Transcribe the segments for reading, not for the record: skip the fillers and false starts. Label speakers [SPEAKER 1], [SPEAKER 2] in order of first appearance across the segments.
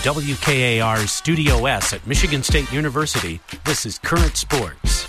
[SPEAKER 1] WKAR's Studio S at Michigan State University, this is Current Sports.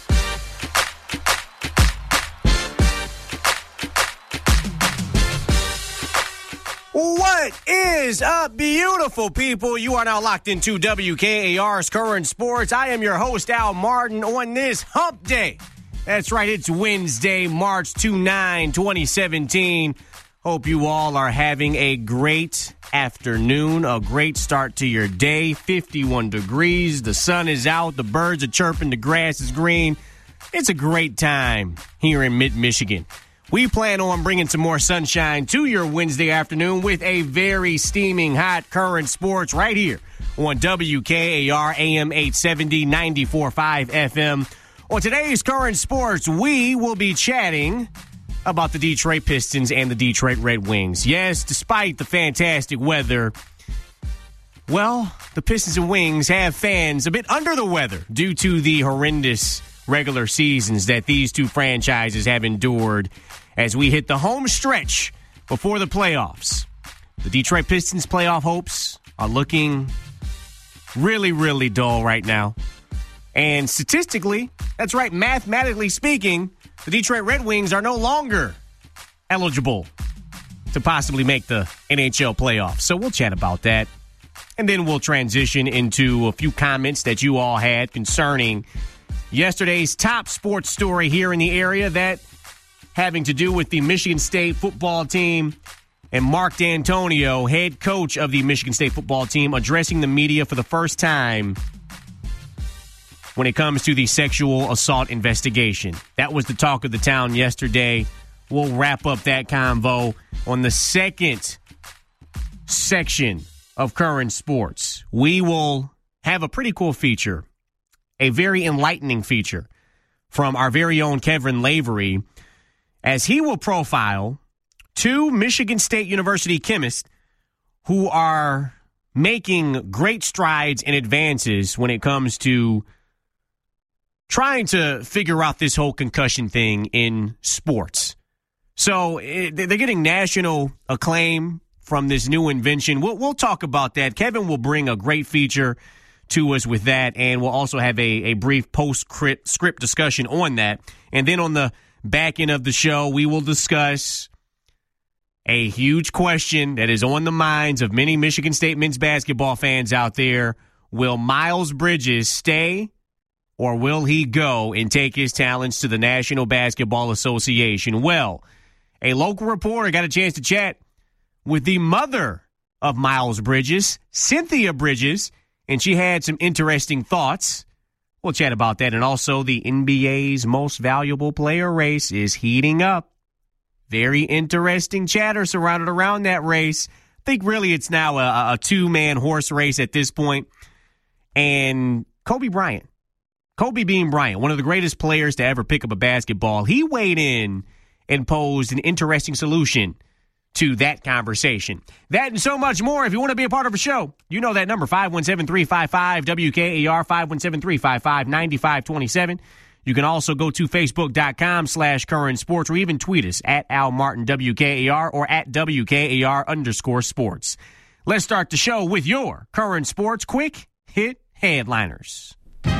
[SPEAKER 2] What is up, beautiful people? You are now locked into WKAR's Current Sports. I am your host, Al Martin, on this hump day. That's right, it's Wednesday, March 29, 2017. Hope you all are having a great afternoon, a great start to your day. 51 degrees, the sun is out, the birds are chirping, the grass is green. It's a great time here in mid-Michigan. We plan on bringing some more sunshine to your Wednesday afternoon with a very steaming hot Current Sports right here on WKAR AM 870, 94.5 FM. On today's Current Sports, we will be chatting about the Detroit Pistons and the Detroit Red Wings. Yes, despite the fantastic weather, well, the Pistons and Wings have fans a bit under the weather due to the horrendous regular seasons that these two franchises have endured as we hit the home stretch before the playoffs. The Detroit Pistons' playoff hopes are looking really, really dull right now. And statistically, that's right, mathematically speaking, the Detroit Red Wings are no longer eligible to possibly make the NHL playoffs. So we'll chat about that. And then we'll transition into a few comments that you all had concerning yesterday's top sports story here in the area, that having to do with the Michigan State football team and Mark D'Antonio, head coach of the Michigan State football team, addressing the media for the first time when it comes to the sexual assault investigation. That was the talk of the town yesterday. We'll wrap up that convo on the second section of Current Sports. We will have a pretty cool feature, a very enlightening feature from our very own Kevin Lavery, as he will profile two Michigan State University chemists who are making great strides and advances when it comes to trying to figure out this whole concussion thing in sports. So they're getting national acclaim from this new invention. We'll talk about that. Kevin will bring a great feature to us with that, and we'll also have a brief post-script discussion on that. And then on the back end of the show, we will discuss a huge question that is on the minds of many Michigan State men's basketball fans out there. Will Miles Bridges stay, or will he go and take his talents to the National Basketball Association? Well, a local reporter got a chance to chat with the mother of Miles Bridges, Cynthia Bridges, and she had some interesting thoughts. We'll chat about that. And also, the NBA's most valuable player race is heating up. Very interesting chatter surrounded around that race. I think really it's now a two-man horse race at this point. And Kobe Bryant, Kobe Bean Bryant, one of the greatest players to ever pick up a basketball, he weighed in and posed an interesting solution to that conversation. That and so much more. If you want to be a part of the show, you know that number, 517-355-WKAR, 517-355-9527. You can also go to Facebook.com/Current Sports, or even tweet us at Al Martin WKAR or at WKAR_sports. Let's start the show with your Current Sports Quick Hit Headliners.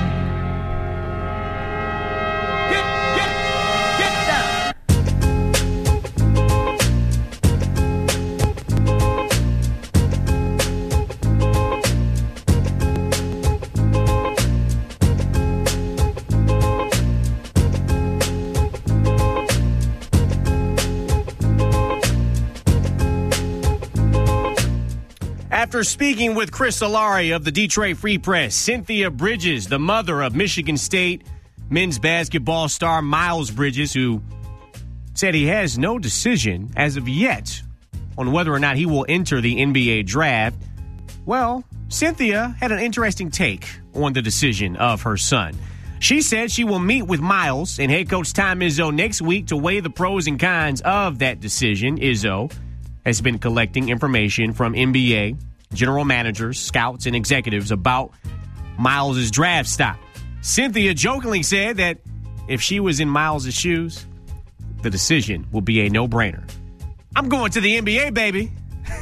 [SPEAKER 2] After speaking with Chris Solari of the Detroit Free Press, Cynthia Bridges, the mother of Michigan State men's basketball star Miles Bridges, who said he has no decision as of yet on whether or not he will enter the NBA draft, well, Cynthia had an interesting take on the decision of her son. She said she will meet with Miles and head coach Tom Izzo next week to weigh the pros and cons of that decision. Izzo has been collecting information from NBA general managers, scouts, and executives about Miles' draft stock. Cynthia jokingly said that if she was in Miles' shoes, the decision will be a no-brainer. I'm going to the NBA, baby.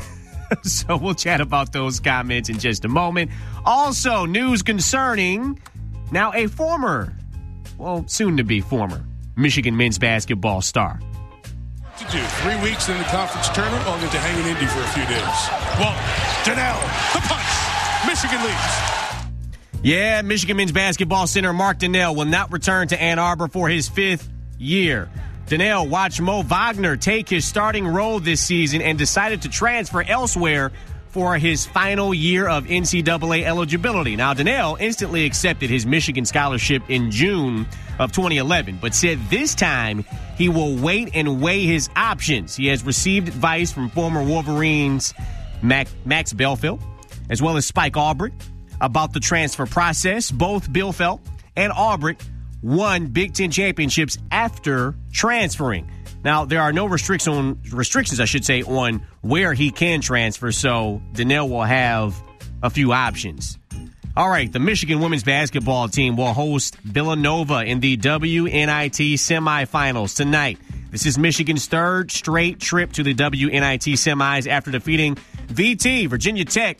[SPEAKER 2] So we'll chat about those comments in just a moment. Also, news concerning now a former, soon-to-be former, Michigan men's basketball star.
[SPEAKER 3] To do 3 weeks in the conference tournament, I'll get to hang in Indy for a few days. Well, Donnell, the punch. Michigan leads.
[SPEAKER 2] Yeah, Michigan men's basketball center Mark Donnell will not return to Ann Arbor for his 5th year. Donnell watched Mo Wagner take his starting role this season and decided to transfer elsewhere for his final year of NCAA eligibility. Now, Donnell instantly accepted his Michigan scholarship in June of 2011, but said this time he will wait and weigh his options. He has received advice from former Wolverines Max Belfield, as well as Spike Albrecht, about the transfer process. Both Belfield and Albrecht won Big Ten championships after transferring. Now, there are no restrictions, on where he can transfer, so Donnell will have a few options. All right, the Michigan women's basketball team will host Villanova in the WNIT semifinals tonight. This is Michigan's 3rd straight trip to the WNIT semis after defeating VT, Virginia Tech,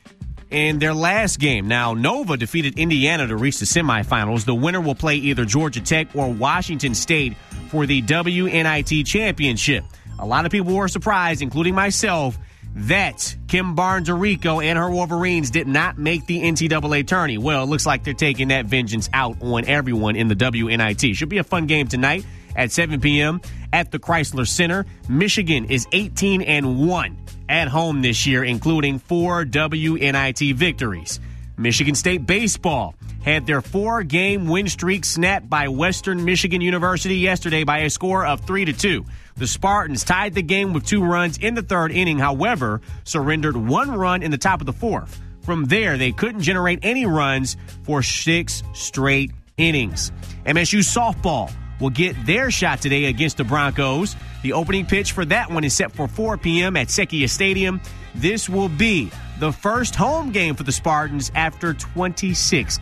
[SPEAKER 2] in their last game. Now, Nova defeated Indiana to reach the semifinals. The winner will play either Georgia Tech or Washington State for the WNIT championship. A lot of people were surprised, including myself, that Kim Barnes-Arico and her Wolverines did not make the NCAA tourney. Well, it looks like they're taking that vengeance out on everyone in the WNIT. Should be a fun game tonight at 7 p.m. at the Chrysler Center. Michigan is 18-1 at home this year, including 4 WNIT victories. Michigan State baseball had their 4-game win streak snapped by Western Michigan University yesterday by a score of 3-2. The Spartans tied the game with 2 runs in the 3rd inning, however, surrendered 1 run in the top of the 4th. From there, they couldn't generate any runs for 6 straight innings. MSU softball will get their shot today against the Broncos. The opening pitch for that one is set for 4 p.m. at Sequoia Stadium. This will be the first home game for the Spartans after 26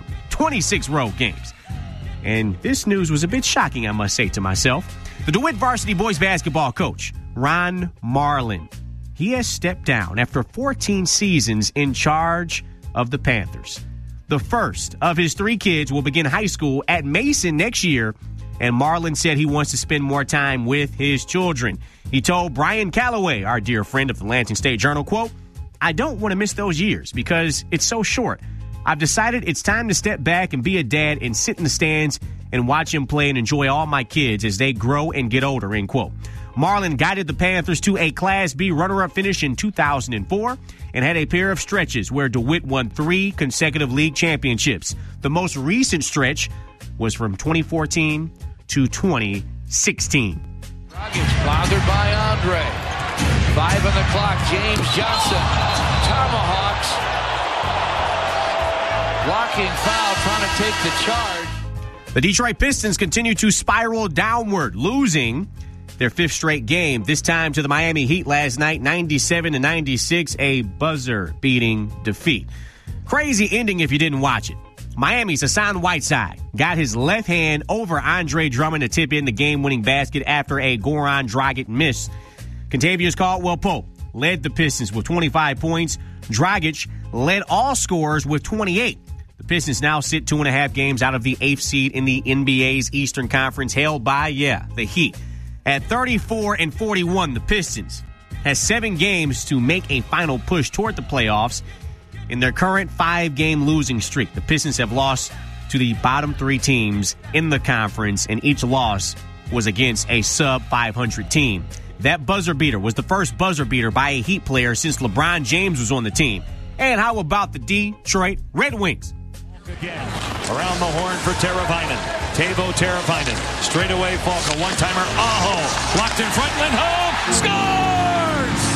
[SPEAKER 2] road games. And this news was a bit shocking, I must say to myself. The DeWitt varsity boys basketball coach, Ron Marlin, he has stepped down after 14 seasons in charge of the Panthers. The first of his 3 kids will begin high school at Mason next year, and Marlin said he wants to spend more time with his children. He told Brian Calloway, our dear friend of the Lansing State Journal, quote, "I don't want to miss those years because it's so short. I've decided it's time to step back and be a dad and sit in the stands and watch him play and enjoy all my kids as they grow and get older," end quote. Marlin guided the Panthers to a Class B runner-up finish in 2004 and had a pair of stretches where DeWitt won 3 consecutive league championships. The most recent stretch was from 2014 to 2016.
[SPEAKER 4] Dragic bothered by Andre. 5 on the clock. James Johnson. Tomahawks. Blocking foul, trying to take the charge.
[SPEAKER 2] The Detroit Pistons continue to spiral downward, losing their 5th straight game, this time to the Miami Heat last night, 97-96, a buzzer-beating defeat. Crazy ending if you didn't watch it. Miami's Hassan Whiteside got his left hand over Andre Drummond to tip in the game-winning basket after a Goran Dragic miss. Kentavious Caldwell-Pope led the Pistons with 25 points. Dragic led all scorers with 28. The Pistons now sit 2.5 games out of the 8th seed in the NBA's Eastern Conference, held by, the Heat. At 34-41, the Pistons has 7 games to make a final push toward the playoffs. In their current 5-game losing streak, the Pistons have lost to the bottom 3 teams in the conference, and each loss was against a sub-500 team. That buzzer beater was the first buzzer beater by a Heat player since LeBron James was on the team. And how about the Detroit Red Wings?
[SPEAKER 5] Again, around the horn for Teravainen. Teuvo Teravainen, straight away Falk, a one-timer. Aho, locked in front, Lindholm, scores!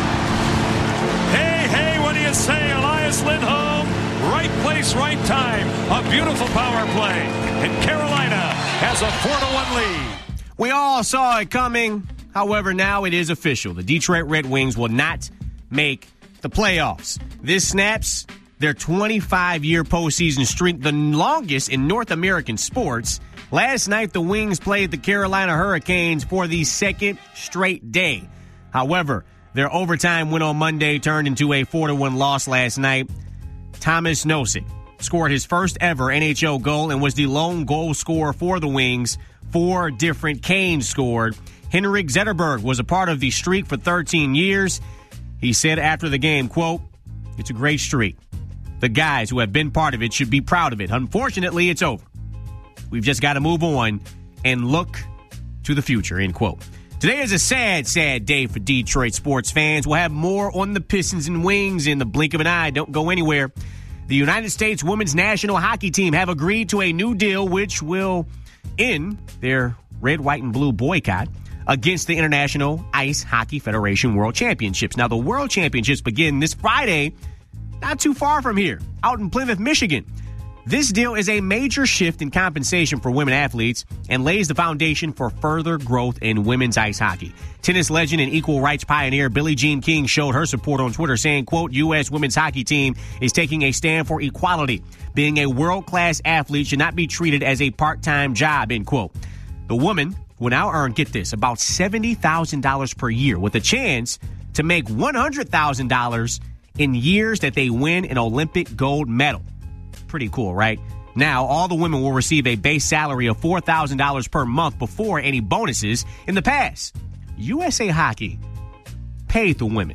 [SPEAKER 5] Hey, what do you say, Elias Lindholm? Right place, right time. A beautiful power play. And Carolina has a 4-1 lead.
[SPEAKER 2] We all saw it coming. However, now it is official. The Detroit Red Wings will not make the playoffs. This snaps their 25-year postseason streak, the longest in North American sports. Last night, the Wings played the Carolina Hurricanes for the 2nd straight day. However, Their overtime win on Monday turned into a 4-1 loss last night. Thomas Nosek scored his first ever NHL goal and was the lone goal scorer for the Wings. 4 different Canes scored. Henrik Zetterberg was a part of the streak for 13 years. He said after the game, quote, "It's a great streak. The guys who have been part of it should be proud of it. Unfortunately, it's over. We've just got to move on and look to the future," end quote. Today is a sad, sad day for Detroit sports fans. We'll have more on the Pistons and Wings in the blink of an eye. Don't go anywhere. The United States women's national hockey team have agreed to a new deal which will end their red, white, and blue boycott against the International Ice Hockey Federation World Championships. Now, the World Championships begin this Friday, not too far from here, out in Plymouth, Michigan. This deal is a major shift in compensation for women athletes and lays the foundation for further growth in women's ice hockey. Tennis legend and equal rights pioneer Billie Jean King showed her support on Twitter, saying, quote, "U.S. women's hockey team is taking a stand for equality. Being a world-class athlete should not be treated as a part-time job," end quote. The woman will now earn, get this, about $70,000 per year with a chance to make $100,000 in years that they win an Olympic gold medal. Pretty cool, right? Now, all the women will receive a base salary of $4,000 per month before any bonuses. In the past, USA Hockey paid the women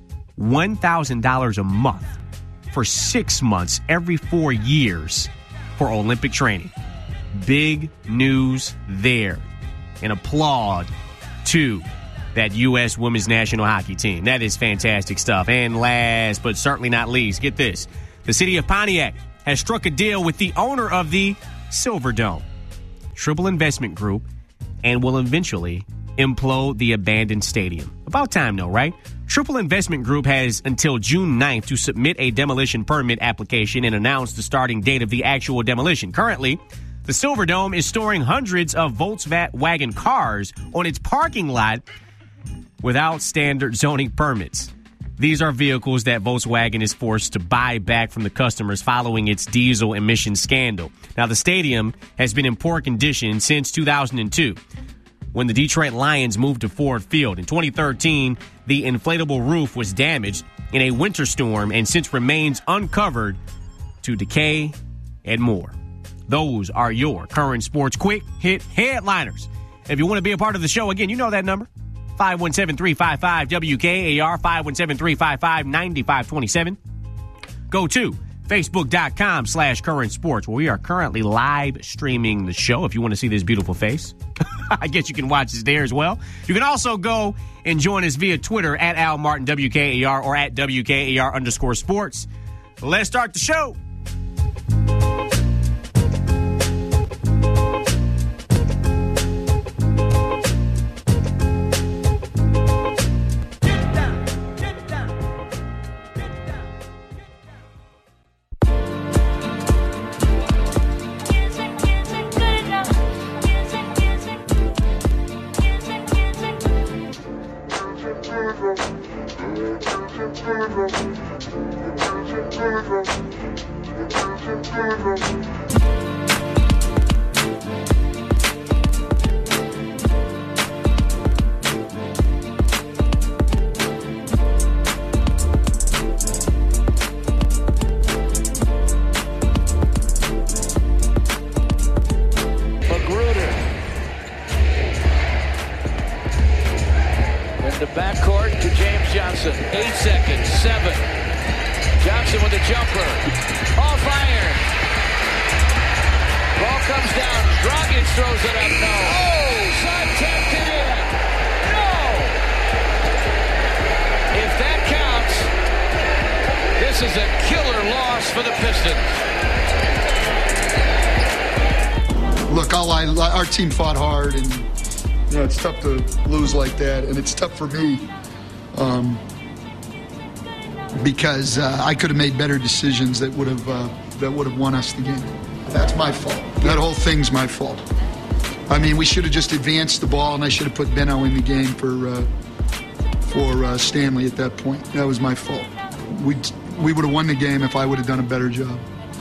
[SPEAKER 2] $1,000 a month for 6 months every 4 years for Olympic training. Big news there. And applaud to that U.S. women's national hockey team. That is fantastic stuff. And last but certainly not least, get this. The city of Pontiac has struck a deal with the owner of the Silverdome, Triple Investment Group, and will eventually implode the abandoned stadium. About time, though, right? Triple Investment Group has until June 9th to submit a demolition permit application and announce the starting date of the actual demolition. Currently, the Silverdome is storing hundreds of Volkswagen cars on its parking lot without standard zoning permits. These are vehicles that Volkswagen is forced to buy back from the customers following its diesel emission scandal. Now, the stadium has been in poor condition since 2002, when the Detroit Lions moved to Ford Field. In 2013, the inflatable roof was damaged in a winter storm and since remains uncovered to decay and more. Those are your current sports quick hit headliners. If you want to be a part of the show, again, you know that number. 517-355-WKAR, 517-355-9527. Go to Facebook.com/Current Sports, where we are currently live streaming the show. If you want to see this beautiful face, I guess you can watch us there as well. You can also go and join us via Twitter at Al Martin WKAR or at WKAR_sports. Let's start the show.
[SPEAKER 6] Our team fought hard, and it's tough to lose like that, and it's tough for me because I could have made better decisions that would have won us the game. That's my fault. That whole thing's my fault. I mean, we should have just advanced the ball, and I should have put Benno in the game for Stanley at that point. That was my fault. We would have won the game if I would have done a better job.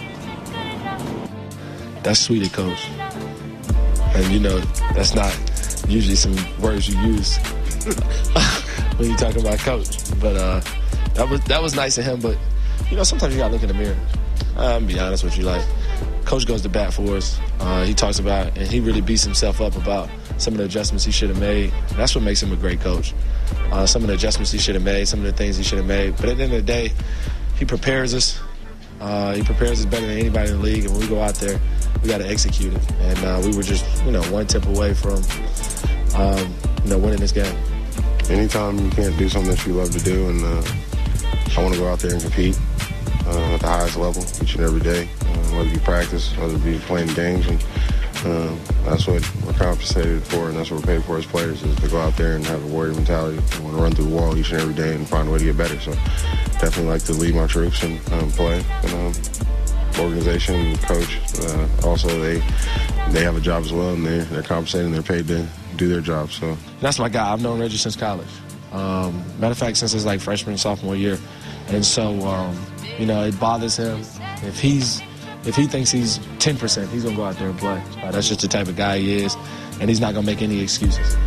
[SPEAKER 7] That's sweet, it goes. And, that's not usually some words you use when you talking about coach. But that was nice of him. But, sometimes you got to look in the mirror. I'm going to be honest with you. Like, Coach goes to bat for us. He talks about, and he really beats himself up about some of the adjustments he should have made. That's what makes him a great coach. Some of the adjustments he should have made, some of the things he should have made. But at the end of the day, he prepares us. He prepares us better than anybody in the league. And when we go out there, we got to execute it. And we were just, one tip away from, winning this game.
[SPEAKER 8] Anytime you can't do something that you love to do, and I want to go out there and compete at the highest level each and every day, whether it be practice, whether it be playing games. And that's what we're compensated for, and that's what we're paid for as players, is to go out there and have a warrior mentality. I want to run through the wall each and every day and find a way to get better. So definitely like to lead my troops and play. And, organization and coach, also they have a job as well, and they're compensated and they're paid to do their job. So
[SPEAKER 7] that's my guy. I've known Reggie since college. Matter of fact, since his freshman and sophomore year. And so, it bothers him. If he thinks he's 10%, he's going to go out there and play. That's just the type of guy he is, and he's not going to make any excuses.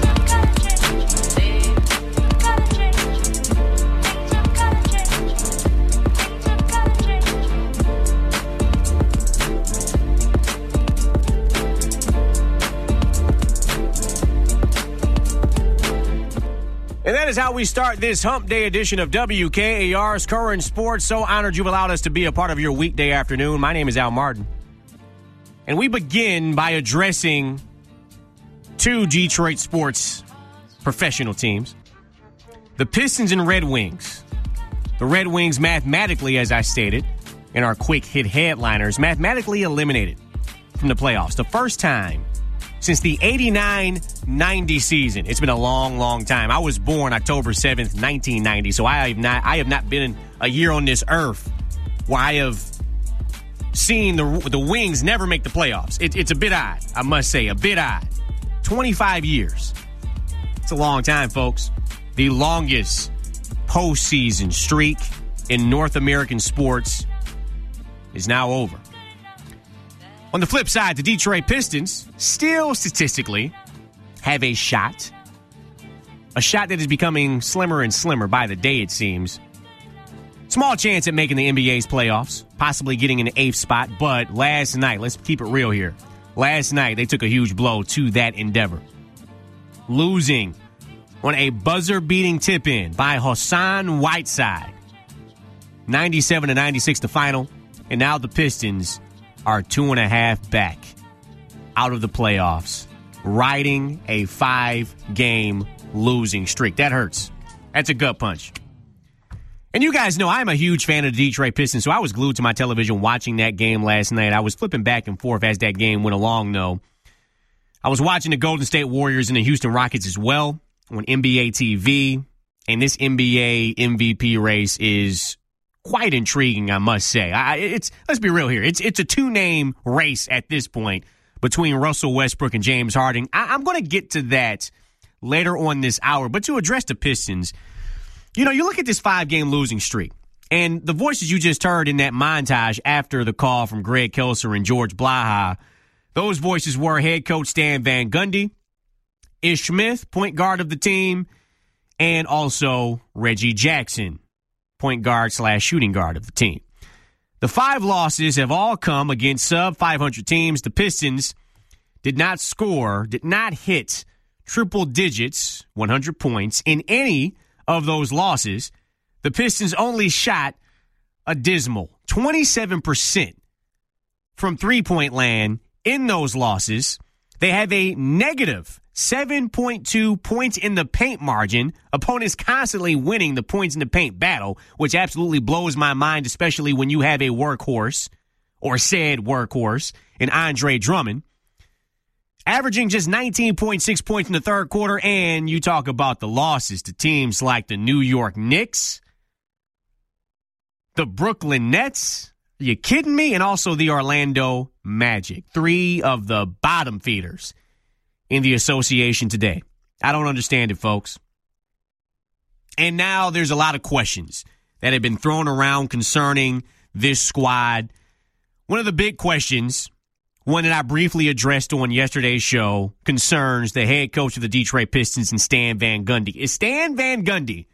[SPEAKER 2] And that is how we start this Hump Day edition of WKAR's Current Sports. So honored you've allowed us to be a part of your weekday afternoon. My name is Al Martin. And we begin by addressing two Detroit sports professional teams, the Pistons and Red Wings. The Red Wings mathematically, as I stated in our quick hit headliners, mathematically eliminated from the playoffs. The first time since the 89-90 season. It's been a long, long time. I was born October 7th, 1990, so I have not been a year on this earth where I have seen the Wings never make the playoffs. It's a bit odd, I must say, a bit odd. 25 years. It's a long time, folks. The longest postseason streak in North American sports is now over. On the flip side, the Detroit Pistons still statistically have a shot that is becoming slimmer and slimmer by the day, it seems. Small chance at making the NBA's playoffs, possibly getting in the 8th spot, but last night, let's keep it real here. Last night, they took a huge blow to that endeavor, losing on a buzzer-beating tip-in by Hassan Whiteside. 97-96 the final, and now the Pistons are 2.5 back out of the playoffs, riding a 5-game losing streak. That hurts. That's a gut punch. And you guys know I'm a huge fan of the Detroit Pistons, so I was glued to my television watching that game last night. I was flipping back and forth as that game went along, though. I was watching the Golden State Warriors and the Houston Rockets as well on NBA TV, and this NBA MVP race is quite intriguing, I must say. Let's be real here. It's a 2-name race at this point between Russell Westbrook and James Harden. I'm going to get to that later on this hour. But to address the Pistons, you look at this 5-game losing streak, and the voices you just heard in that montage after the call from Greg Kelser and George Blaha, those voices were head coach Stan Van Gundy, Ish Smith, point guard of the team, and also Reggie Jackson, point guard / shooting guard of the team. The 5 losses have all come against sub-500 teams. The Pistons did not hit triple digits, 100 points, in any of those losses. The Pistons only shot a dismal 27% from three-point land in those losses. They have a negative 7.2 points in the paint margin. Opponents constantly winning the points in the paint battle, which absolutely blows my mind, especially when you have a workhorse, or said workhorse, in Andre Drummond, averaging just 19.6 points in the third quarter. And you talk about the losses to teams like the New York Knicks, the Brooklyn Nets. Are you kidding me? And also the Orlando Magic, 3 of the bottom feeders in the association today. I don't understand it, folks. And now there's a lot of questions that have been thrown around concerning this squad. One of the big questions one that I briefly addressed on yesterday's show, concerns the head coach of the Detroit Pistons and Stan Van Gundy. Is Stan Van Gundy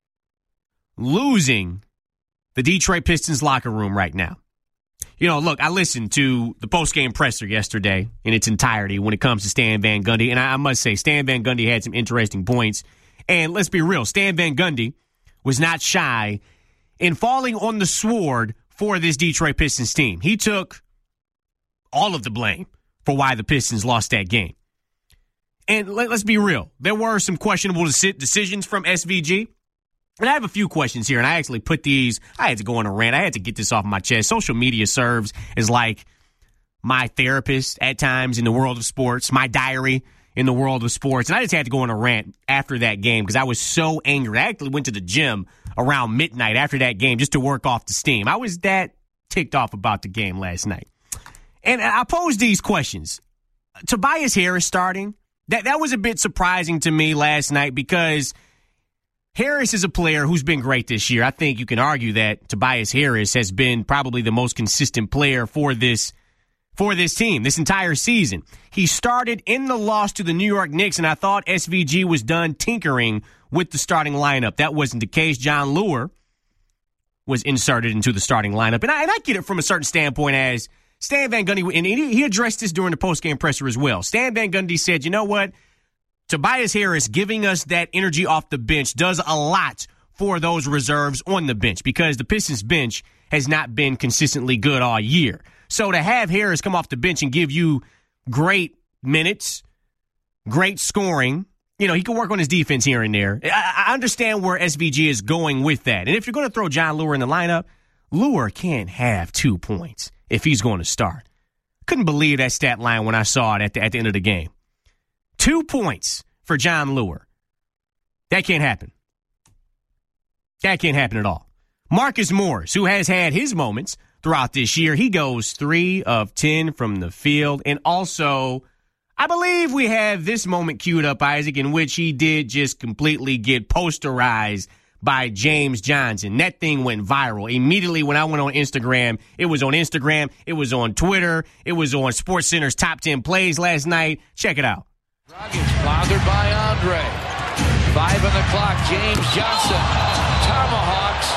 [SPEAKER 2] losing the Detroit Pistons locker room right now? You know, look, I listened to the postgame presser yesterday in its entirety when it comes to Stan Van Gundy, and I must say, Stan Van Gundy had some interesting points. And let's be real, Stan Van Gundy was not shy in falling on the sword for this Detroit Pistons team. He took all of the blame for why the Pistons lost that game. And let's be real, there were some questionable decisions from SVG. And I have a few questions here, and I actually put these, I had to go on a rant. I had to get this off my chest. Social media serves as like my therapist at times in the world of sports, my diary in the world of sports. And I just had to go on a rant after that game because I was so angry. I actually went to the gym around midnight after that game just to work off the steam. I was that ticked off about the game last night. And I posed these questions. Tobias Harris starting, that was a bit surprising to me last night because Harris is a player who's been great this year. I think you can argue that Tobias Harris has been probably the most consistent player for this team this entire season. He started in the loss to the New York Knicks, and I thought SVG was done tinkering with the starting lineup. That wasn't the case. John Lure was inserted into the starting lineup. And I get it from a certain standpoint as Stan Van Gundy, and he addressed this during the postgame presser as well. Stan Van Gundy said, you know what? Tobias Harris giving us that energy off the bench does a lot for those reserves on the bench because the Pistons bench has not been consistently good all year. So to have Harris come off the bench and give you great minutes, great scoring, you know, he can work on his defense here and there. I understand where SVG is going with that. And if you're going to throw John Lure in the lineup, Lure can't have 2 points if he's going to start. Couldn't believe that stat line when I saw it at the end of the game. 2 points for John Lure. That can't happen. That can't happen at all. Marcus Morris, who has had his moments throughout this year, he goes 3 of 10 from the field. And also, I believe we have this moment queued up, Isaac, in which he did just completely get posterized by James Johnson. That thing went viral. Immediately when I went on Instagram, it was on Instagram, it was on Twitter, it was on SportsCenter's Top 10 Plays last night. Check it out.
[SPEAKER 4] Dragic bothered by Andre. 5 on the clock. James Johnson. Tomahawks.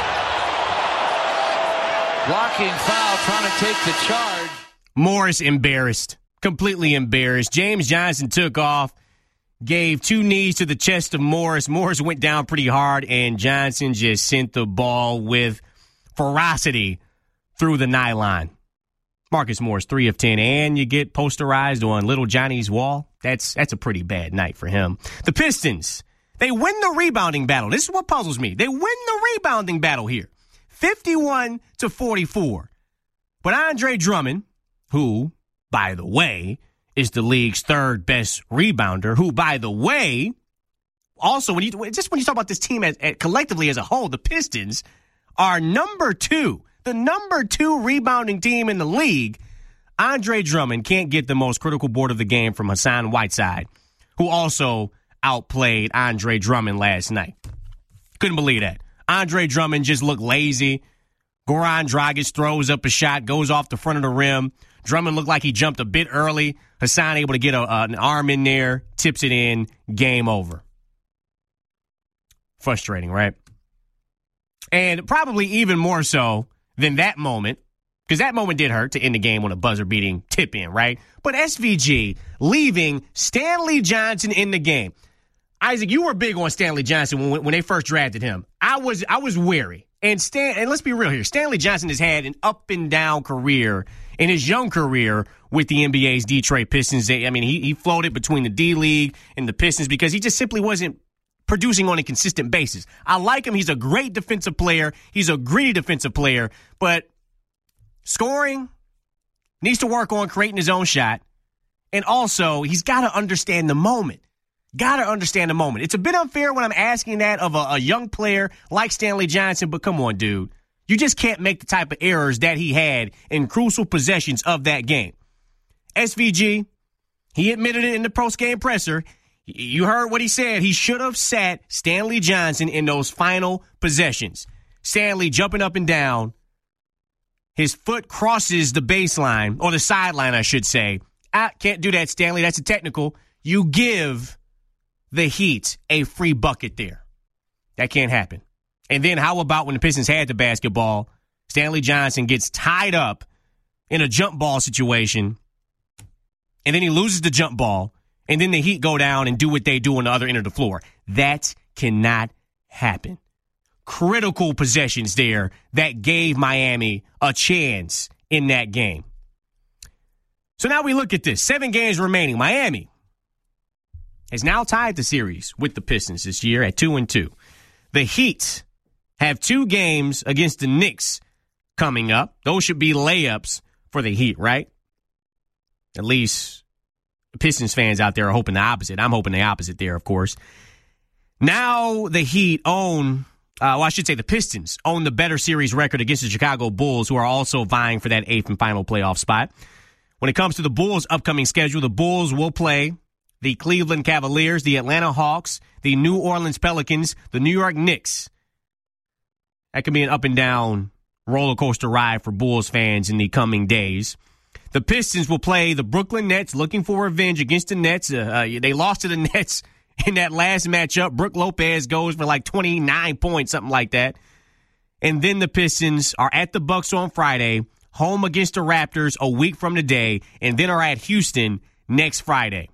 [SPEAKER 4] Blocking foul, trying to take the charge.
[SPEAKER 2] Morris embarrassed. Completely embarrassed. James Johnson took off, gave 2 knees to the chest of Morris. Morris went down pretty hard, and Johnson just sent the ball with ferocity through the nylon. Marcus Morris, 3 of 10, and you get posterized on Little Johnny's wall. That's a pretty bad night for him. The Pistons, they win the rebounding battle. This is what puzzles me. They win the rebounding battle here, 51-44. But Andre Drummond, who, by the way, is the league's 3rd best rebounder, who, by the way, also, when you talk about this team collectively as a whole, the Pistons are number 2. The number 2 rebounding team in the league. Andre Drummond can't get the most critical board of the game from Hassan Whiteside, who also outplayed Andre Drummond last night. Couldn't believe that. Andre Drummond just looked lazy. Goran Dragic throws up a shot, goes off the front of the rim. Drummond looked like he jumped a bit early. Hassan able to get an arm in there, tips it in, game over. Frustrating, right? And probably even more so than that moment, because that moment did hurt to end the game on a buzzer-beating tip-in, right? But SVG leaving Stanley Johnson in the game. Isaac, you were big on Stanley Johnson when they first drafted him. I was wary. And let's be real here. Stanley Johnson has had an up-and-down career in his young career with the NBA's Detroit Pistons. I mean, he floated between the D-League and the Pistons because he just simply wasn't producing on a consistent basis. I like him. He's a great defensive player. He's a gritty defensive player. But scoring, needs to work on creating his own shot. And also, he's got to understand the moment. Got to understand the moment. It's a bit unfair when I'm asking that of a young player like Stanley Johnson, but come on, dude. You just can't make the type of errors that he had in crucial possessions of that game. SVG, he admitted it in the post-game presser. You heard what he said. He should have sat Stanley Johnson in those final possessions. Stanley jumping up and down, his foot crosses the baseline, or the sideline, I should say. Can't do that, Stanley. That's a technical. You give the Heat a free bucket there. That can't happen. And then how about when the Pistons had the basketball, Stanley Johnson gets tied up in a jump ball situation, and then he loses the jump ball, and then the Heat go down and do what they do on the other end of the floor. That cannot happen. Critical possessions there that gave Miami a chance in that game. So now we look at this. 7 games remaining. Miami has now tied the series with the Pistons this year at 2-2. The Heat have 2 games against the Knicks coming up. Those should be layups for the Heat, right? At least the Pistons fans out there are hoping the opposite. I'm hoping the opposite there, of course. Now the Heat own... the Pistons own the better series record against the Chicago Bulls, who are also vying for that 8th and final playoff spot. When it comes to the Bulls' upcoming schedule, the Bulls will play the Cleveland Cavaliers, the Atlanta Hawks, the New Orleans Pelicans, the New York Knicks. That could be an up and down roller coaster ride for Bulls fans in the coming days. The Pistons will play the Brooklyn Nets, looking for revenge against the Nets. They lost to the Nets in that last matchup. Brook Lopez goes for like 29 points, something like that. And then the Pistons are at the Bucks on Friday, home against the Raptors a week from today, and then are at Houston next Friday.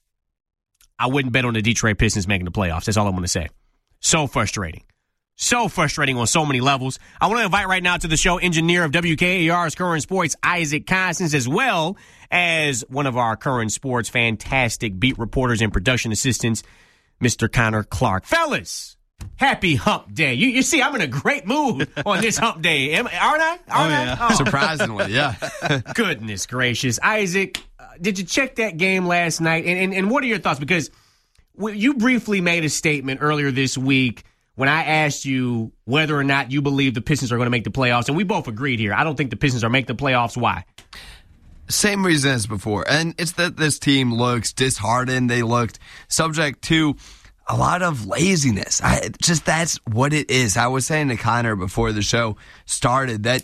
[SPEAKER 2] I wouldn't bet on the Detroit Pistons making the playoffs. That's all I'm going to say. So frustrating. So frustrating on so many levels. I want to invite right now to the show engineer of WKAR's Current Sports, Isaac Constance, as well as one of our Current Sports fantastic beat reporters and production assistants, Mr. Connor Clark. Fellas, happy hump day. You see, I'm in a great mood on this hump day. Aren't I?
[SPEAKER 9] Oh. Surprisingly, yeah.
[SPEAKER 2] Goodness gracious. Isaac, did you check that game last night? And what are your thoughts? Because you briefly made a statement earlier this week when I asked you whether or not you believe the Pistons are going to make the playoffs, and we both agreed here. I don't think the Pistons are making the playoffs. Why?
[SPEAKER 9] Same reason as before, and it's that this team looks disheartened. They looked subject to a lot of laziness. That's what it is. I was saying to Connor before the show started that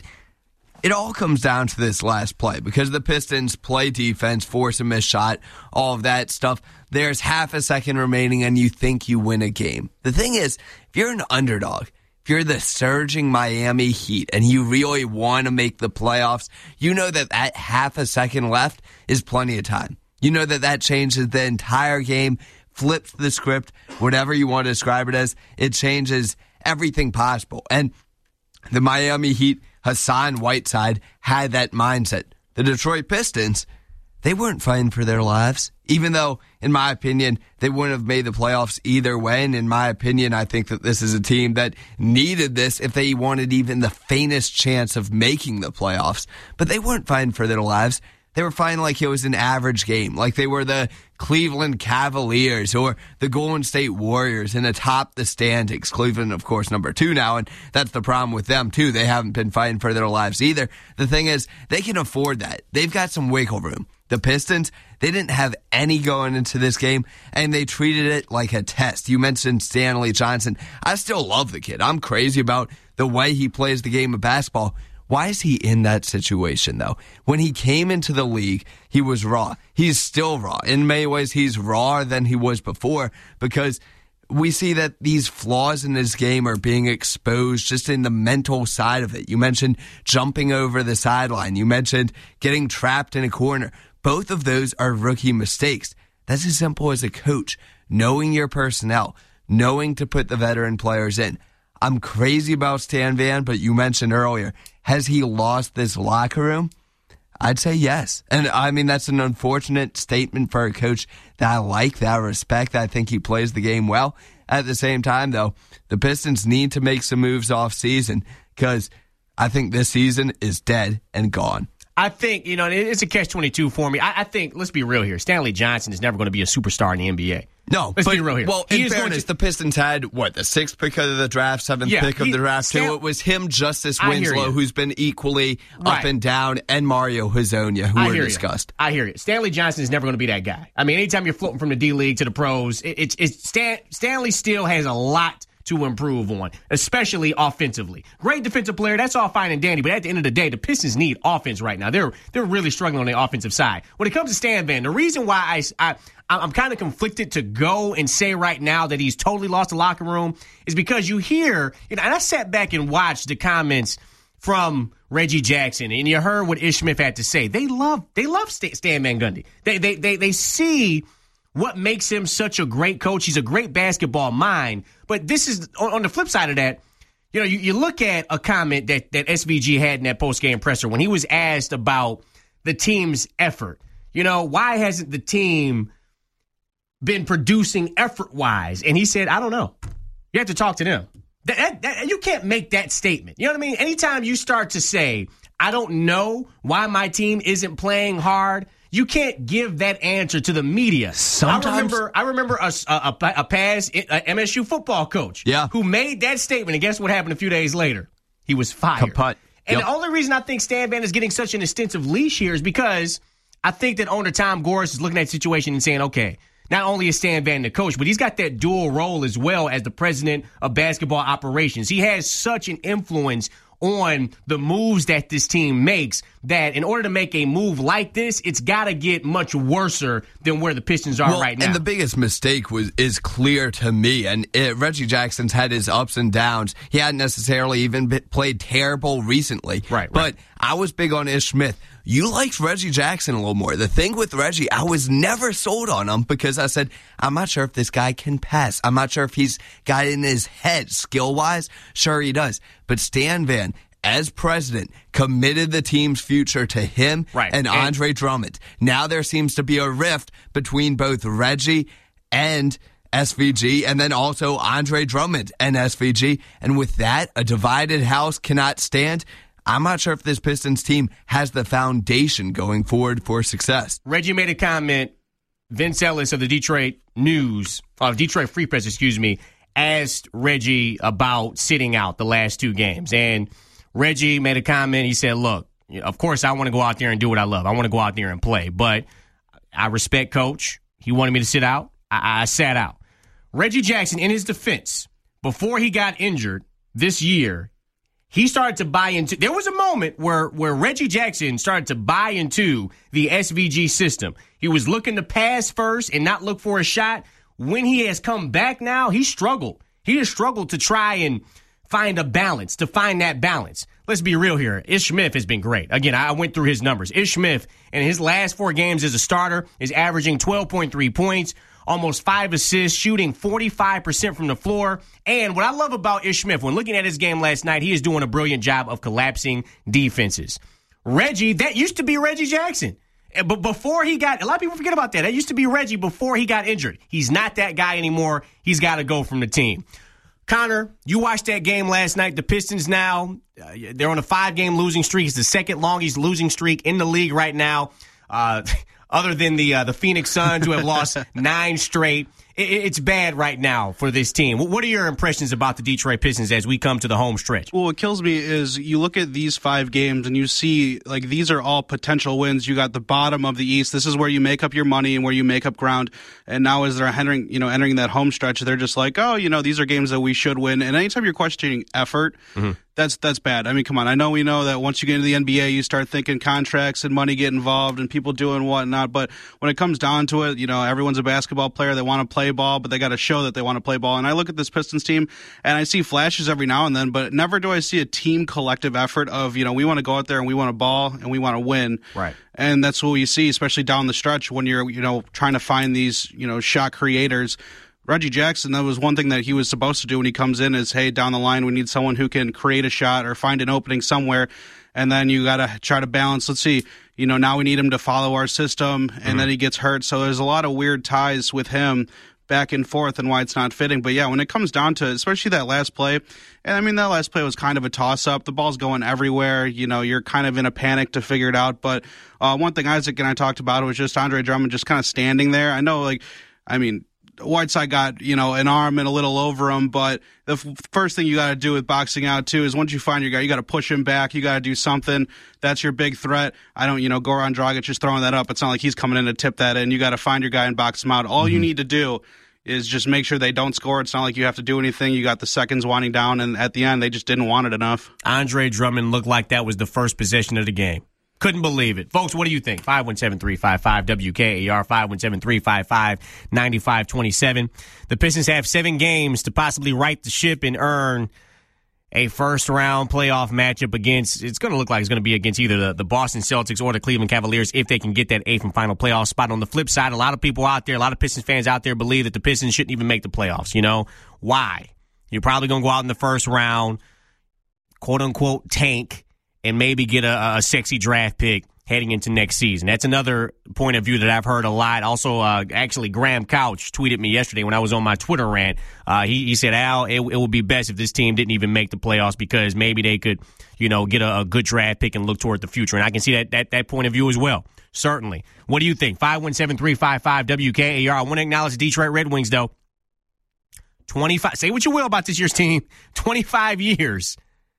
[SPEAKER 9] it all comes down to this last play because the Pistons play defense, force a missed shot, all of that stuff. There's half a second remaining and you think you win a game. The thing is, if you're an underdog, if you're the surging Miami Heat and you really want to make the playoffs, you know that half a second left is plenty of time. You know that changes the entire game, flips the script, whatever you want to describe it as. It changes everything possible. And the Miami Heat, Hassan Whiteside, had that mindset. The Detroit Pistons, they weren't fighting for their lives, even though, in my opinion, they wouldn't have made the playoffs either way. And in my opinion, I think that this is a team that needed this if they wanted even the faintest chance of making the playoffs. But they weren't fighting for their lives. They were fighting like it was an average game, like they were the Cleveland Cavaliers or the Golden State Warriors and atop the standings. Cleveland, of course, number 2 now, and that's the problem with them, too. They haven't been fighting for their lives either. The thing is, they can afford that. They've got some wiggle room. The Pistons, they didn't have any going into this game, and they treated it like a test. You mentioned Stanley Johnson. I still love the kid. I'm crazy about the way he plays the game of basketball. Why is he in that situation, though? When he came into the league, he was raw. He's still raw. In many ways, he's rawer than he was before because we see that these flaws in his game are being exposed just in the mental side of it. You mentioned jumping over the sideline. You mentioned getting trapped in a corner. Both of those are rookie mistakes. That's as simple as a coach knowing your personnel, knowing to put the veteran players in. I'm crazy about Stan Van, but you mentioned earlier, has he lost this locker room? I'd say yes. And I mean, that's an unfortunate statement for a coach that I like, that I respect, that I think he plays the game well. At the same time, though, the Pistons need to make some moves off season because I think this season is dead and gone.
[SPEAKER 2] I think, it's a catch-22 for me. I think, let's be real here, Stanley Johnson is never going to be a superstar in the NBA.
[SPEAKER 9] No,
[SPEAKER 2] let's be real here.
[SPEAKER 9] Well, in fairness, the Pistons had, the 6th pick of the draft, 7th pick of the draft, too. It was him, Justice Winslow, who's been equally up and down, and Mario Hezonja, who were discussed.
[SPEAKER 2] I hear you. Stanley Johnson is never going to be that guy. I mean, anytime you're floating from the D-League to the pros, Stanley still has a lot to improve on, especially offensively. Great defensive player, that's all fine and dandy, but at the end of the day, the Pistons need offense right now. They're really struggling on the offensive side. When it comes to Stan Van, the reason why I'm kind of conflicted to go and say right now that he's totally lost the locker room is because you hear, and I sat back and watched the comments from Reggie Jackson, and you heard what Ish Smith had to say. They love Stan Van Gundy. They see what makes him such a great coach. He's a great basketball mind. But this is on the flip side of that. You know, you look at a comment that SVG had in that post-game presser when he was asked about the team's effort. You know, why hasn't the team been producing effort-wise? And he said, I don't know. You have to talk to them. You can't make that statement. You know what I mean? Anytime you start to say, I don't know why my team isn't playing hard, you can't give that answer to the media.
[SPEAKER 9] Sometimes
[SPEAKER 2] I remember a past MSU football coach who made that statement, and guess what happened a few days later? He was fired.
[SPEAKER 9] Kaput.
[SPEAKER 2] And the only reason I think Stan Van is getting such an extensive leash here is because I think that owner Tom Gores is looking at the situation and saying, okay, not only is Stan Van the coach, but he's got that dual role as well as the president of basketball operations. He has such an influence on the moves that this team makes that in order to make a move like this, it's got to get much worser than where the Pistons are right now.
[SPEAKER 9] And the biggest mistake is clear to me. And Reggie Jackson's had his ups and downs. He hadn't necessarily even played terrible recently.
[SPEAKER 2] Right.
[SPEAKER 9] But I was big on Ish Smith. You liked Reggie Jackson a little more. The thing with Reggie, I was never sold on him because I said, I'm not sure if this guy can pass. I'm not sure if he's got it in his head skill-wise. Sure, he does. But Stan Van, as president, committed the team's future to him and Andre Drummond. Now there seems to be a rift between both Reggie and SVG, and then also Andre Drummond and SVG. And with that, a divided house cannot stand. I'm not sure if this Pistons team has the foundation going forward for success.
[SPEAKER 2] Reggie made a comment. Vince Ellis of the Detroit Free Press, asked Reggie about sitting out the last two games. And Reggie made a comment. He said, look, of course I want to go out there and do what I love. I want to go out there and play. But I respect Coach. He wanted me to sit out. I sat out. Reggie Jackson, in his defense, before he got injured this year, he started to buy into – there was a moment where Reggie Jackson started to buy into the SVG system. He was looking to pass first and not look for a shot. When he has come back now, he struggled. He has struggled to try and find a balance, to find that balance. Let's be real here. Ish Smith has been great. Again, I went through his numbers. Ish Smith, in his last 4 games as a starter, is averaging 12.3 points, almost 5 assists, shooting 45% from the floor. And what I love about Ish Smith, when looking at his game last night, he is doing a brilliant job of collapsing defenses. Reggie, that used to be Reggie Jackson. But before he got, a lot of people forget about that. That used to be Reggie before he got injured. He's not that guy anymore. He's got to go from the team. Connor, you watched that game last night. The Pistons now, they're on a 5-game losing streak. It's the second longest losing streak in the league right now. Other than the Phoenix Suns, who have lost 9 straight. It's bad right now for this team. What are your impressions about the Detroit Pistons as we come to the home stretch?
[SPEAKER 10] Well, what kills me is you look at these 5 games and you see, like, these are all potential wins. You got the bottom of the East. This is where you make up your money and where you make up ground. And now as they're entering that home stretch, they're just like, oh, these are games that we should win. And anytime you're questioning effort, that's bad. I mean, come on. We know that once you get into the NBA, you start thinking contracts and money get involved and people doing whatnot. But when it comes down to it, everyone's a basketball player. They want to play ball, but they got to show that they want to play ball. And I look at this Pistons team and I see flashes every now and then, but never do I see a team collective effort of, we want to go out there and we want to ball and we want to win.
[SPEAKER 2] Right.
[SPEAKER 10] And that's what you see, especially down the stretch when you're, trying to find these, shot creators. Reggie Jackson, that was one thing that he was supposed to do when he comes in is, hey, down the line, we need someone who can create a shot or find an opening somewhere. And then you got to try to balance. Let's see, now we need him to follow our system, and then he gets hurt. So there's a lot of weird ties with him back and forth and why it's not fitting. But, yeah, when it comes down to especially that last play, and that last play was kind of a toss-up. The ball's going everywhere. You're kind of in a panic to figure it out. But one thing Isaac and I talked about was just Andre Drummond just kind of standing there. I know, Whiteside got, an arm and a little over him, but the first thing you got to do with boxing out, too, is once you find your guy, you got to push him back. You got to do something. That's your big threat. I don't, Goran Dragic just throwing that up. It's not like he's coming in to tip that in. You got to find your guy and box him out. All you need to do is just make sure they don't score. It's not like you have to do anything. You got the seconds winding down, and at the end, they just didn't want it enough.
[SPEAKER 2] Andre Drummond looked like that was the first possession of the game. Couldn't believe it. Folks, what do you think? 517-355-WKAR, 517-355-9527. The Pistons have 7 games to possibly right the ship and earn a first-round playoff matchup against, it's going to look like it's going to be against either the Boston Celtics or the Cleveland Cavaliers if they can get that 8th and final playoff spot. On the flip side, a lot of people out there, a lot of Pistons fans out there believe that the Pistons shouldn't even make the playoffs. You know, why? You're probably going to go out in the first round, quote-unquote tank, and maybe get a sexy draft pick heading into next season. That's another point of view that I've heard a lot. Also, actually, Graham Couch tweeted me yesterday when I was on my Twitter rant. He said, Al, it would be best if this team didn't even make the playoffs because maybe they could, get a good draft pick and look toward the future. And I can see that point of view as well. Certainly. What do you think? 517-355-WKAR. I want to acknowledge the Detroit Red Wings, though. 25. Say what you will about this year's team. 25 years.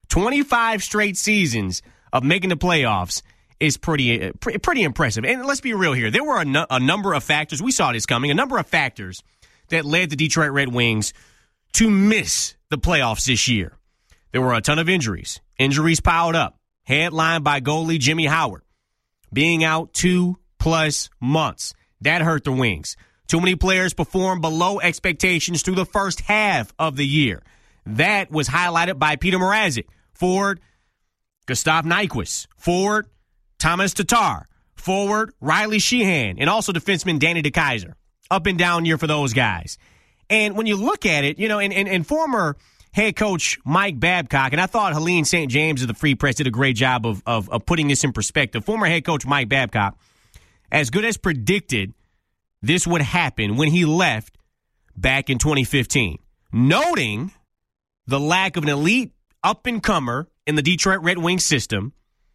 [SPEAKER 2] 25 straight seasons of making the playoffs is pretty impressive. And let's be real here. There were a number of factors. We saw this coming. A number of factors that led the Detroit Red Wings to miss the playoffs this year. There were a ton of injuries. Injuries piled up. Headlined by goalie Jimmy Howard being out 2+ months. That hurt the Wings. Too many players performed below expectations through the first half of the year. That was highlighted by Peter Mrazek. Forward, Gustav Nyquist. Forward, Thomas Tatar. Forward, Riley Sheehan. And also defenseman Danny DeKeyser. Up and down year for those guys. And when you look at it, and former head coach Mike Babcock, and I thought Helene St. James of the Free Press did a great job of putting this in perspective. Former head coach Mike Babcock, as good as predicted this would happen when he left back in 2015, noting the lack of an elite up-and-comer in the Detroit Red Wings system.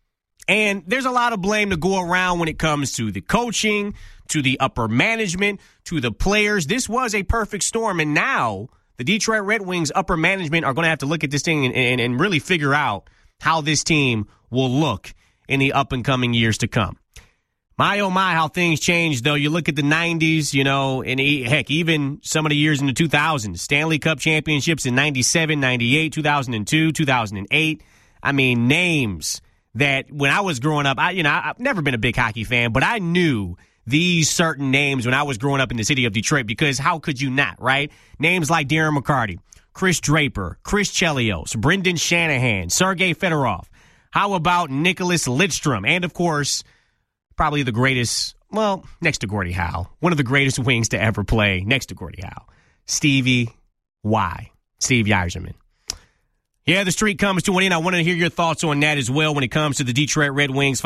[SPEAKER 2] And there's a lot of blame to go around when it comes to the coaching, to the upper management, to the players. This was a perfect storm, and now the Detroit Red Wings upper management are going to have to look at this thing and really figure out how this team will look in the up-and-coming years to come. My, oh my, how things changed, though. You look at the 90s, and heck, even some of the years in the 2000s. Stanley Cup championships in 97, 98, 2002, 2008. I mean, names that when I was growing up, I've never been a big hockey fan, but I knew these certain names when I was growing up in the city of Detroit because how could you not, right? Names like Darren McCarty, Chris Draper, Chris Chelios, Brendan Shanahan, Sergei Fedorov. How about Nicholas Lidstrom? And, of course, probably the greatest, well, next to Gordie Howe, one of the greatest wings to ever play next to Gordie Howe, Stevie Y, Steve Yzerman. Yeah, the streak comes to an end. I want to hear your thoughts on that as well when it comes to the Detroit Red Wings.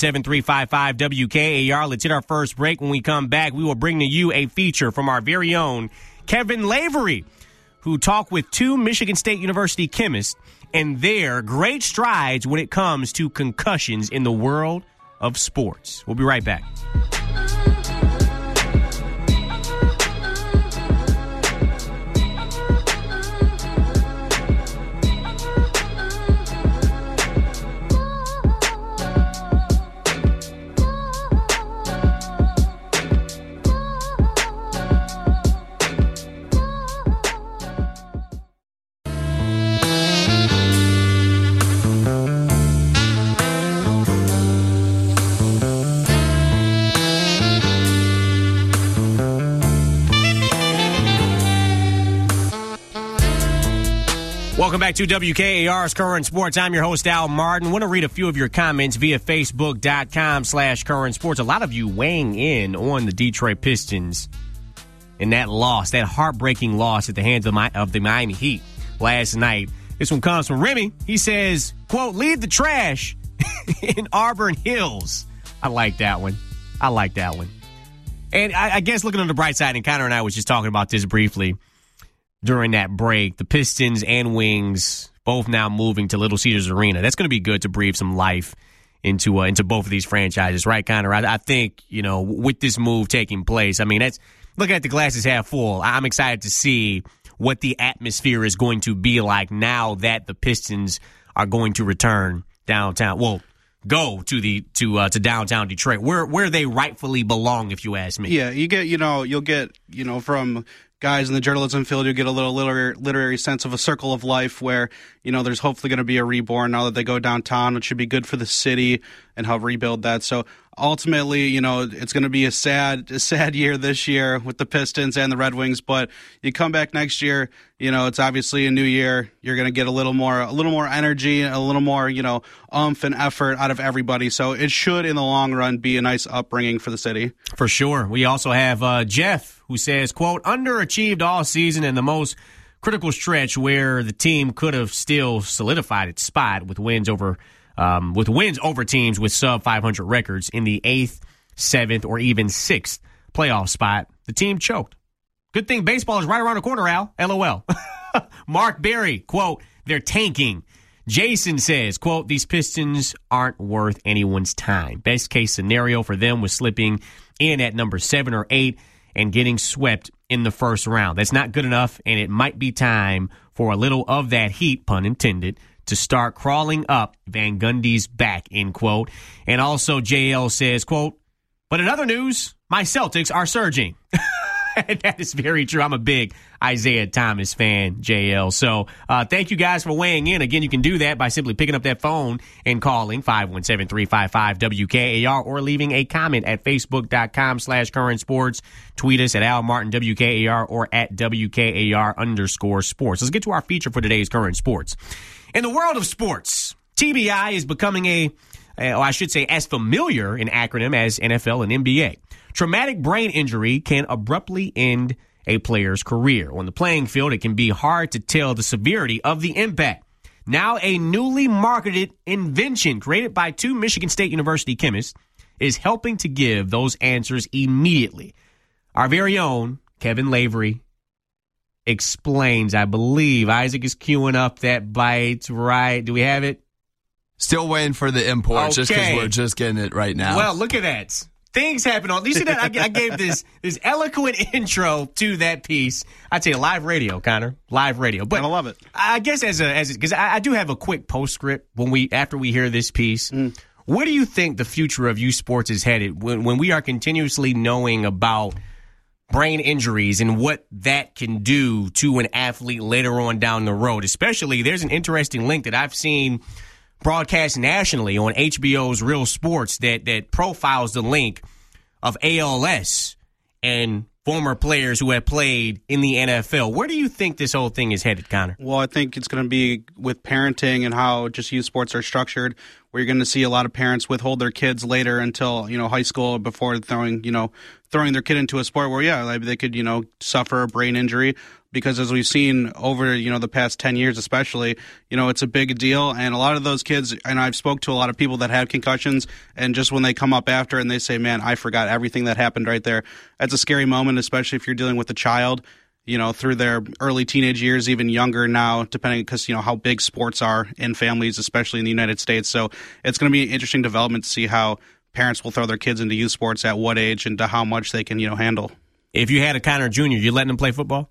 [SPEAKER 2] 517-355-WKAR. Let's hit our first break. When we come back, we will bring to you a feature from our very own Kevin Lavery, who talked with 2 Michigan State University chemists and their great strides when it comes to concussions in the world of sports. We'll be right back. Welcome back to WKAR's Current Sports. I'm your host, Al Martin. I want to read a few of your comments via Facebook.com/Current Sports. A lot of you weighing in on the Detroit Pistons and that loss, that heartbreaking loss at the hands of the Miami Heat last night. This one comes from Remy. He says, quote, leave the trash in Auburn Hills. I like that one. And I guess looking on the bright side, and Connor and I was just talking about this briefly during that break, the Pistons and Wings both now moving to Little Caesars Arena. That's going to be good to breathe some life into both of these franchises, right, Connor? I think, with this move taking place, I mean, that's looking at the glasses half full. I'm excited to see what the atmosphere is going to be like now that the Pistons are going to return downtown. Well, go to downtown Detroit, where they rightfully belong, if you ask me.
[SPEAKER 10] Yeah, you get, you'll get, from guys in the journalism field, you get a little literary sense of a circle of life where, there's hopefully going to be a reborn now that they go downtown, which should be good for the city and help rebuild that. So ultimately, it's going to be a sad year this year with the Pistons and the Red Wings, but you come back next year, it's obviously a new year. You're going to get a little more energy, a little more, oomph and effort out of everybody. So it should, in the long run, be a nice upbringing for the city.
[SPEAKER 2] For sure. We also have Jeff, who says, quote, underachieved all season and the most critical stretch where the team could have still solidified its spot with wins over teams with sub 500 records in the 8th, 7th, or even 6th playoff spot. The team choked. Good thing baseball is right around the corner, Al. LOL. Mark Berry, quote, they're tanking. Jason says, quote, these Pistons aren't worth anyone's time. Best case scenario for them was slipping in at number 7 or 8 and getting swept in the first round. That's not good enough, and it might be time for a little of that heat, pun intended, to start crawling up Van Gundy's back, end quote. And also JL says, quote, but in other news, my Celtics are surging. And that is very true. I'm a big Isaiah Thomas fan, JL. So thank you guys for weighing in. Again, you can do that by simply picking up that phone and calling 517-355-WKAR or leaving a comment at Facebook.com/Current Sports. Tweet us at Al Martin WKAR or at WKAR_sports. Let's get to our feature for today's Current Sports. In the world of sports, TBI is becoming as familiar an acronym as NFL and NBA. Traumatic brain injury can abruptly end a player's career. On the playing field, it can be hard to tell the severity of the impact. Now, a newly marketed invention created by 2 Michigan State University chemists is helping to give those answers immediately. Our very own Kevin Lavery explains. I believe Isaac is queuing up that bite, right? Do we have it?
[SPEAKER 9] Still waiting for the import, just because we're just getting it right now.
[SPEAKER 2] Well, look at that. Things happen on. You see that? I gave this eloquent intro to that piece. I'd say live radio, Connor, live radio. But
[SPEAKER 10] I love it.
[SPEAKER 2] I guess because I do have a quick postscript after we hear this piece. Where do you think the future of youth sports is headed when we are continuously knowing about brain injuries and what that can do to an athlete later on down the road? Especially, there's an interesting link that I've seen broadcast nationally on HBO's Real Sports that profiles the link of ALS and former players who have played in the NFL. Where do you think this whole thing is headed, Connor?
[SPEAKER 10] Well, I think it's going to be with parenting and how just youth sports are structured, where you're going to see a lot of parents withhold their kids later until, high school before throwing their kid into a sport where, they could, suffer a brain injury. Because as we've seen over, the past 10 years especially, it's a big deal. And a lot of those kids, and I've spoke to a lot of people that have concussions, and just when they come up after and they say, man, I forgot everything that happened right there. That's a scary moment, especially if you're dealing with a child, through their early teenage years, even younger now, depending, because, how big sports are in families, especially in the United States. So it's going to be an interesting development to see how parents will throw their kids into youth sports at what age and to how much they can, handle.
[SPEAKER 2] If you had a Connor Jr., you letting him play football?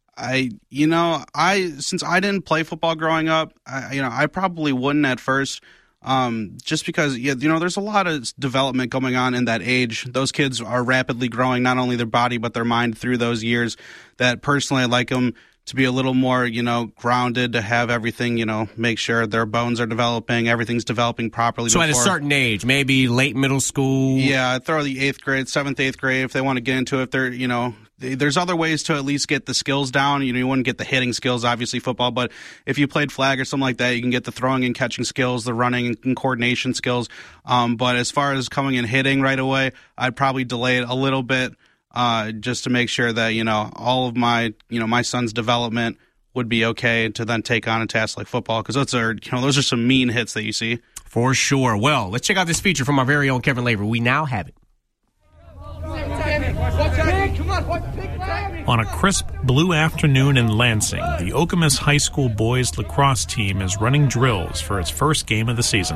[SPEAKER 10] Since I didn't play football growing up, I probably wouldn't at first, just because, there's a lot of development going on in that age. Those kids are rapidly growing, not only their body, but their mind through those years. That personally, I like them to be a little more, grounded, to have everything, make sure their bones are developing, everything's developing properly.
[SPEAKER 2] So at a certain age, maybe late middle school?
[SPEAKER 10] Yeah, I'd throw the 8th grade, 7th, 8th grade, if they want to get into it, if they're, there's other ways to at least get the skills down. You wouldn't get the hitting skills, obviously, football, but if you played flag or something like that, you can get the throwing and catching skills, the running and coordination skills. But as far as coming and hitting right away, I'd probably delay it a little bit, just to make sure that, all of my, my son's development would be okay to then take on a task like football, because those are some mean hits that you see.
[SPEAKER 2] For sure. Well, let's check out this feature from our very own Kevin Lavery. We now have it.
[SPEAKER 11] On a crisp blue afternoon in Lansing, the Okemos High School boys lacrosse team is running drills for its first game of the season.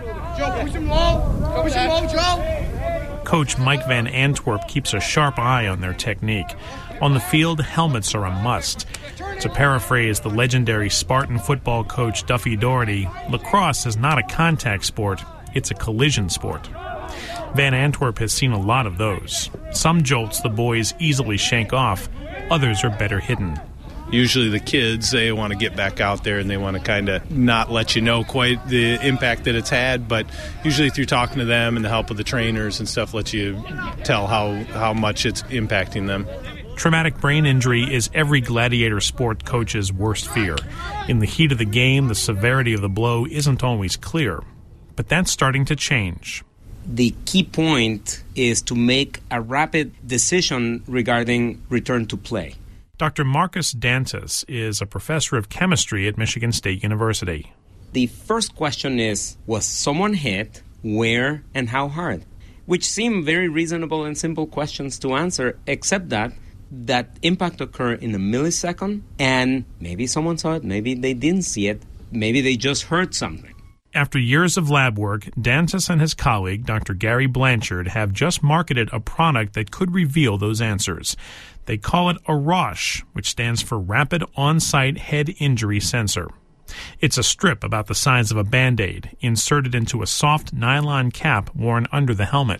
[SPEAKER 11] Coach Mike Van Antwerp keeps a sharp eye on their technique. On the field, helmets are a must. To paraphrase the legendary Spartan football coach Duffy Doherty, lacrosse is not a contact sport, it's a collision sport. Van Antwerp has seen a lot of those. Some jolts the boys easily shake off, Others are better hidden.
[SPEAKER 12] Usually the kids, they want to get back out there and they want to kind of not let you know quite the impact that it's had, but usually through talking to them and the help of the trainers and stuff lets you tell how much it's impacting them.
[SPEAKER 11] Traumatic brain injury is every gladiator sport coach's worst fear. In the heat of the game, the severity of the blow isn't always clear, but that's starting to change.
[SPEAKER 13] The key point is to make a rapid decision regarding return to play.
[SPEAKER 11] Dr. Marcus Dantas is a professor of chemistry at Michigan State University.
[SPEAKER 13] The first question is, was someone hit, where, and how hard? Which seem very reasonable and simple questions to answer, except that impact occurred in a millisecond, and maybe someone saw it, maybe they didn't see it, maybe they just heard something.
[SPEAKER 11] After years of lab work, Dantas and his colleague, Dr. Gary Blanchard, have just marketed a product that could reveal those answers. They call it a ROSH, which stands for Rapid On-Site Head Injury Sensor. It's a strip about the size of a Band-Aid, inserted into a soft nylon cap worn under the helmet.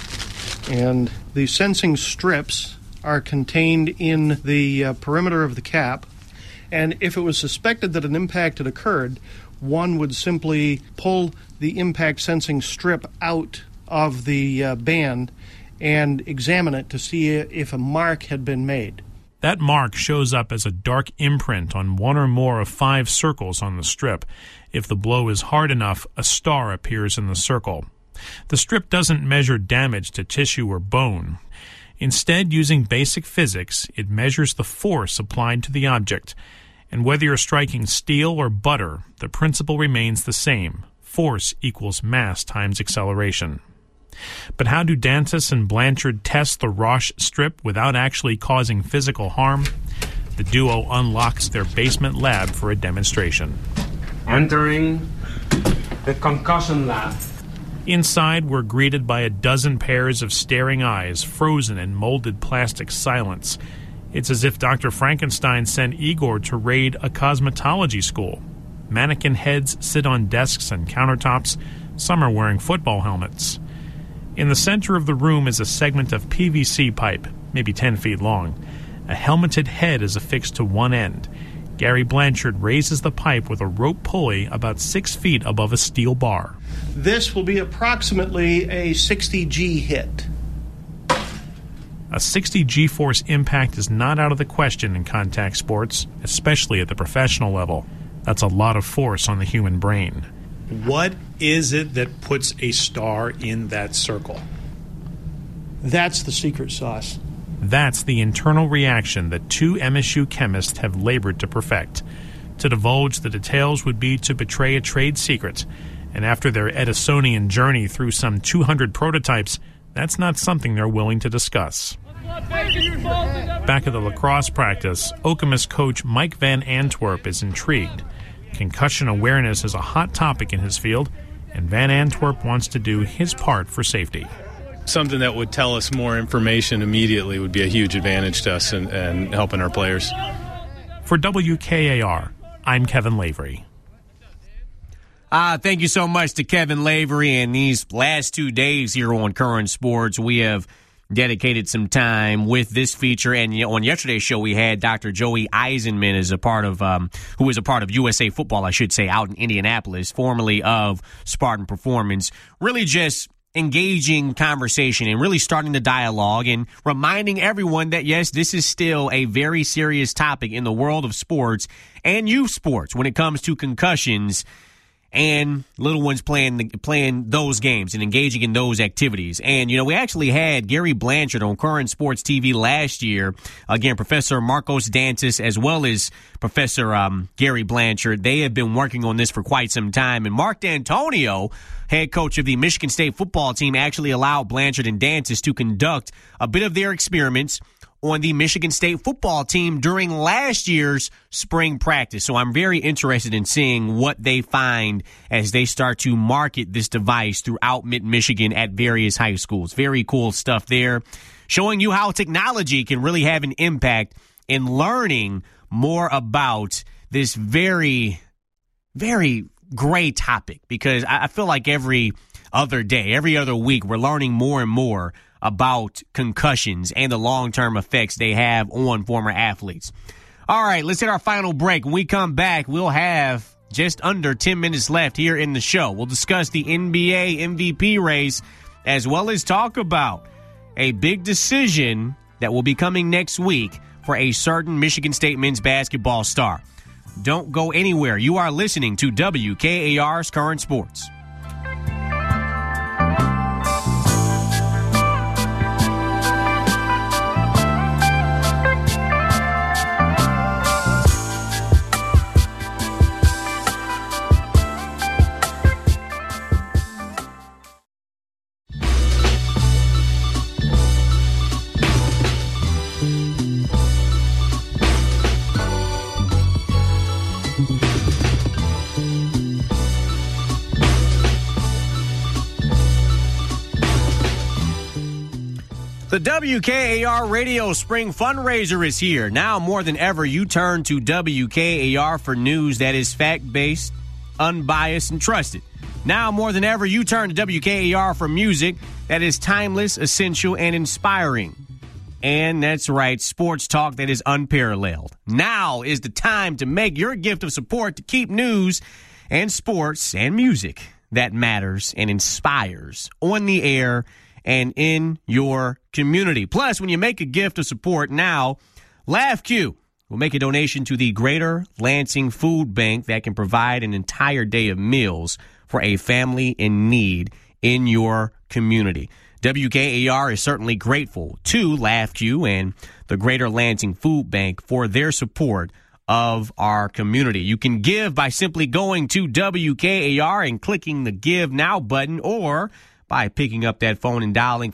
[SPEAKER 14] And the sensing strips are contained in the perimeter of the cap, and if it was suspected that an impact had occurred, one would simply pull the impact sensing strip out of the band and examine it to see if a mark had been made.
[SPEAKER 11] That mark shows up as a dark imprint on one or more of 5 circles on the strip. If the blow is hard enough, a star appears in the circle. The strip doesn't measure damage to tissue or bone. Instead, using basic physics, it measures the force applied to the object. And whether you're striking steel or butter, the principle remains the same. Force equals mass times acceleration. But how do Dantas and Blanchard test the ROSH strip without actually causing physical harm? The duo unlocks their basement lab for a demonstration.
[SPEAKER 13] Entering the concussion lab.
[SPEAKER 11] Inside, we're greeted by a dozen pairs of staring eyes, frozen in molded plastic silence. It's as if Dr. Frankenstein sent Igor to raid a cosmetology school. Mannequin heads sit on desks and countertops. Some are wearing football helmets. In the center of the room is a segment of PVC pipe, maybe 10 feet long. A helmeted head is affixed to one end. Gary Blanchard raises the pipe with a rope pulley about 6 feet above a steel bar.
[SPEAKER 14] This will be approximately a 60 G hit.
[SPEAKER 11] A 60 G-force impact is not out of the question in contact sports, especially at the professional level. That's a lot of force on the human brain.
[SPEAKER 15] What is it that puts a star in that circle?
[SPEAKER 14] That's the secret sauce.
[SPEAKER 11] That's the internal reaction that 2 MSU chemists have labored to perfect. To divulge the details would be to betray a trade secret, and after their Edisonian journey through some 200 prototypes, that's not something they're willing to discuss. Back at the lacrosse practice, Okemos coach Mike Van Antwerp is intrigued. Concussion awareness is a hot topic in his field, and Van Antwerp wants to do his part for safety.
[SPEAKER 12] Something that would tell us more information immediately would be a huge advantage to us and helping our players.
[SPEAKER 11] For WKAR, I'm Kevin Lavery.
[SPEAKER 2] Thank you so much to Kevin Lavery. And these last 2 days here on Current Sports, we have dedicated some time with this feature. And on yesterday's show, we had Dr. Joey Eisenman as a part of, who is a part of USA Football, I should say, out in Indianapolis, formerly of Spartan Performance. Really just engaging conversation and really starting the dialogue and reminding everyone that, yes, this is still a very serious topic in the world of sports and youth sports when it comes to concussions and little ones playing those games and engaging in those activities. And, we actually had Gary Blanchard on Current Sports TV last year. Again, Professor Marcos Dantas as well as Professor Gary Blanchard. They have been working on this for quite some time. And Mark D'Antonio, head coach of the Michigan State football team, actually allowed Blanchard and Dantas to conduct a bit of their experiments on the Michigan State football team during last year's spring practice. So I'm very interested in seeing what they find as they start to market this device throughout Mid-Michigan at various high schools. Very cool stuff there, showing you how technology can really have an impact in learning more about this very, very great topic, because I feel like every other day, every other week, we're learning more and more about concussions and the long-term effects they have on former athletes. All right, let's hit our final break. When we come back, we'll have just under 10 minutes left here in the show. We'll discuss the NBA MVP race as well as talk about a big decision that will be coming next week for a certain Michigan State men's basketball star. Don't go anywhere. You are listening to WKAR's Current Sports. The WKAR Radio Spring Fundraiser is here. Now more than ever, you turn to WKAR for news that is fact-based, unbiased, and trusted. Now more than ever, you turn to WKAR for music that is timeless, essential, and inspiring. And that's right, sports talk that is unparalleled. Now is the time to make your gift of support to keep news and sports and music that matters and inspires on the air and in your community. Plus, when you make a gift of support now, LaughQ will make a donation to the Greater Lansing Food Bank that can provide an entire day of meals for a family in need in your community. WKAR is certainly grateful to LaughQ and the Greater Lansing Food Bank for their support of our community. You can give by simply going to WKAR and clicking the Give Now button, or by picking up that phone and dialing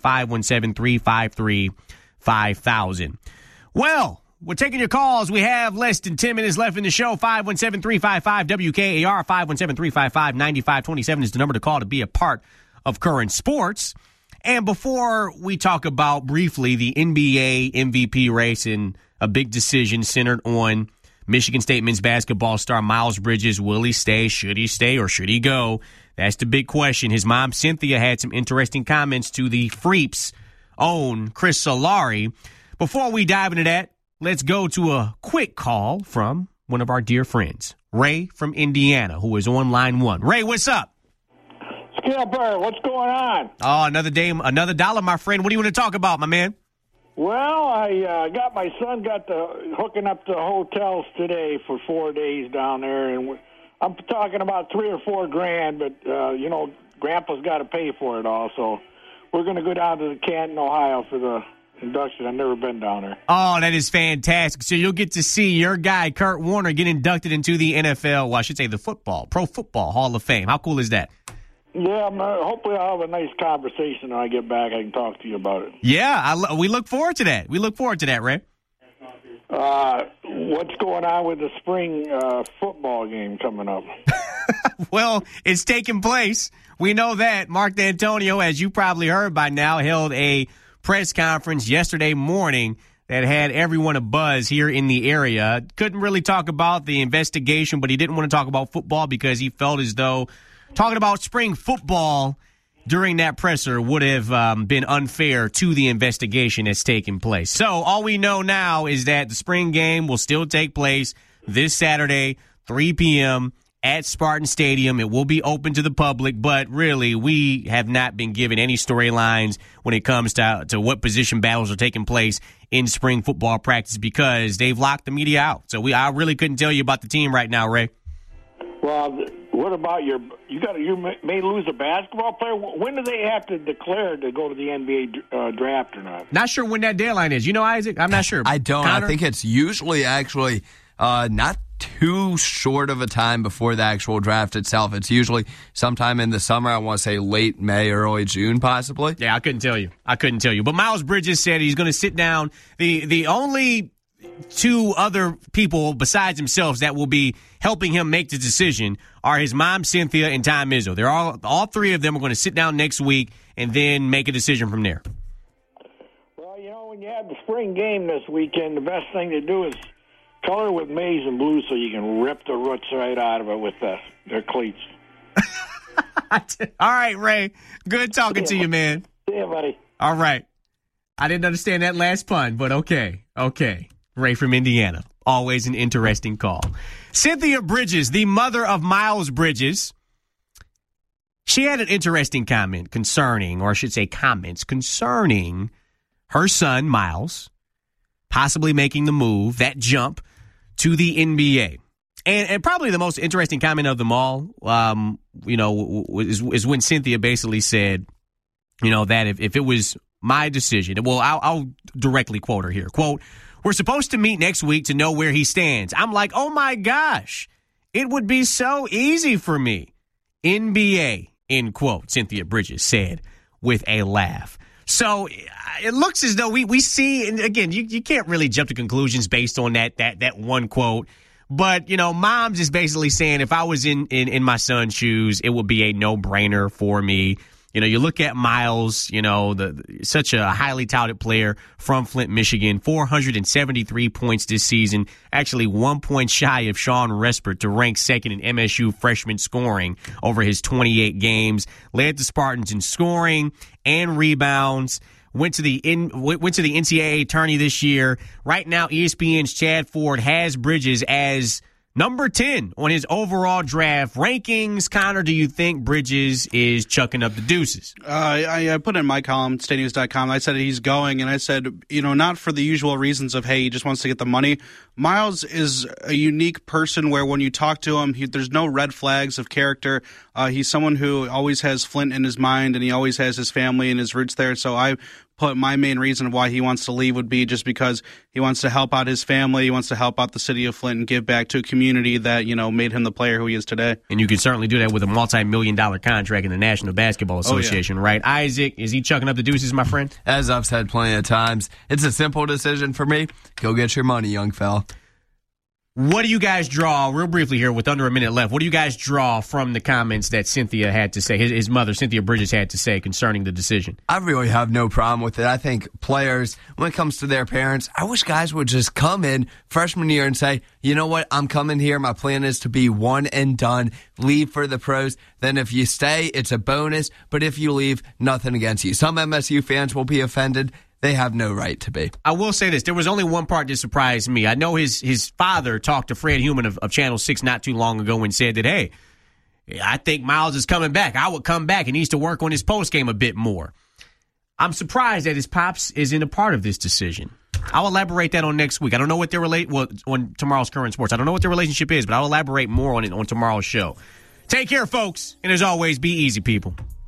[SPEAKER 2] 517-353-5000. Well, we're taking your calls. We have less than 10 minutes left in the show. 517-355-WKAR, 517-355-9527 is the number to call to be a part of Current Sports. And before we talk about briefly the NBA MVP race and a big decision centered on Michigan State men's basketball star Miles Bridges, will he stay, should he stay, or should he go? That's the big question. His mom, Cynthia, had some interesting comments to the Freeps' own Chris Solari. Before we dive into that, let's go to a quick call from one of our dear friends, Ray from Indiana, who is on line one. Ray, what's up?
[SPEAKER 16] Skipper, what's going on?
[SPEAKER 2] Oh, another day, another dollar, my friend. What do you want to talk about, my man?
[SPEAKER 16] Well, I got my son hooking up to hotels today for 4 days down there, and I'm talking about $3 or $4 grand, but Grandpa's got to pay for it all, so we're going to go down to Canton, Ohio for the induction. I've never been down there.
[SPEAKER 2] Oh, that is fantastic. So you'll get to see your guy, Kurt Warner, get inducted into the NFL, well, I should say the Pro Football Hall of Fame. How cool is that?
[SPEAKER 16] Yeah, hopefully I'll have a nice conversation when I get back. I can talk to you about it.
[SPEAKER 2] Yeah, we look forward to that. We look forward to that, Ray.
[SPEAKER 16] What's going on with the spring football game coming up?
[SPEAKER 2] Well, it's taking place. We know that. Mark D'Antonio, as you probably heard by now, held a press conference yesterday morning that had everyone abuzz here in the area. Couldn't really talk about the investigation, but he didn't want to talk about football because he felt as though talking about spring football during that presser would have been unfair to the investigation that's taking place. So all we know now is that the spring game will still take place this Saturday, 3 p.m. at Spartan Stadium. It will be open to the public, but really we have not been given any storylines when it comes to what position battles are taking place in spring football practice because they've locked the media out. So I really couldn't tell you about the team right now, Ray.
[SPEAKER 16] Well, what about you may lose a basketball player? When do they have to declare to go to the NBA draft or not?
[SPEAKER 2] Not sure when that deadline is. You know, Isaac? I'm not sure.
[SPEAKER 9] I don't.
[SPEAKER 2] Connor?
[SPEAKER 9] I think it's usually actually not too short of a time before the actual draft itself. It's usually sometime in the summer. I want to say late May, early June, possibly.
[SPEAKER 2] Yeah, I couldn't tell you. But Miles Bridges said he's going to sit down. The only two other people besides himself that will be helping him make the decision are his mom, Cynthia, and Tom Izzo. They're all three of them are going to sit down next week and then make a decision from there.
[SPEAKER 16] Well, when you have the spring game this weekend, the best thing to do is color with maize and blue so you can rip the roots right out of it with their cleats.
[SPEAKER 2] All right, Ray. Good talking to you, man.
[SPEAKER 16] See you, buddy.
[SPEAKER 2] All right. I didn't understand that last pun, but okay. Ray from Indiana. Always an interesting call. Cynthia Bridges, the mother of Miles Bridges, she had an interesting comment concerning, or I should say comments concerning her son, Miles, possibly making the move, that jump, to the NBA. And probably the most interesting comment of them all, is when Cynthia basically said, that if it was my decision, well, I'll directly quote her here. Quote, "We're supposed to meet next week to know where he stands." I'm like, oh my gosh, it would be so easy for me. NBA, end quote, Cynthia Bridges said with a laugh. So it looks as though we see, and again, you can't really jump to conclusions based on that one quote. But, Moms is basically saying if I was in my son's shoes, it would be a no-brainer for me. You look at Miles, such a highly touted player from Flint, Michigan, 473 points this season, actually 1 point shy of Sean Respert to rank second in MSU freshman scoring over his 28 games, led the Spartans in scoring and rebounds. Went to the NCAA tourney this year. Right now, ESPN's Chad Ford has Bridges as number 10 on his overall draft rankings. Connor, do you think Bridges is chucking up the deuces?
[SPEAKER 10] I put in my column, StateNews.com. I said he's going, and I said, not for the usual reasons of, hey, he just wants to get the money. Miles is a unique person where when you talk to him, there's no red flags of character. He's someone who always has Flint in his mind, and he always has his family and his roots there. So I put my main reason of why he wants to leave would be just because he wants to help out his family. He wants to help out the city of Flint and give back to a community that, made him the player who he is today. And
[SPEAKER 2] you can certainly do that with a multi-million-dollar contract in the National Basketball Association, right? Isaac, is he chucking up the deuces, my friend?
[SPEAKER 9] As I've said plenty of times, it's a simple decision for me. Go get your money, young fella.
[SPEAKER 2] What do you guys draw, real briefly here with under a minute left, what do you guys draw from the comments that Cynthia had to say, his mother, Cynthia Bridges, had to say concerning the decision?
[SPEAKER 9] I really have no problem with it. I think players, when it comes to their parents, I wish guys would just come in freshman year and say, you know what, I'm coming here. My plan is to be one and done, leave for the pros. Then if you stay, it's a bonus. But if you leave, nothing against you. Some MSU fans will be offended. They have no right to be.
[SPEAKER 2] I will say this. There was only one part that surprised me. I know his father talked to Fred Human of Channel 6 not too long ago and said that, hey, I think Miles is coming back. I would come back. He needs to work on his postgame a bit more. I'm surprised that his pops isn't a part of this decision. I'll elaborate that on next week. I don't know what their on tomorrow's Current Sports. I don't know what their relationship is, but I'll elaborate more on it on tomorrow's show. Take care, folks. And as always, be easy, people.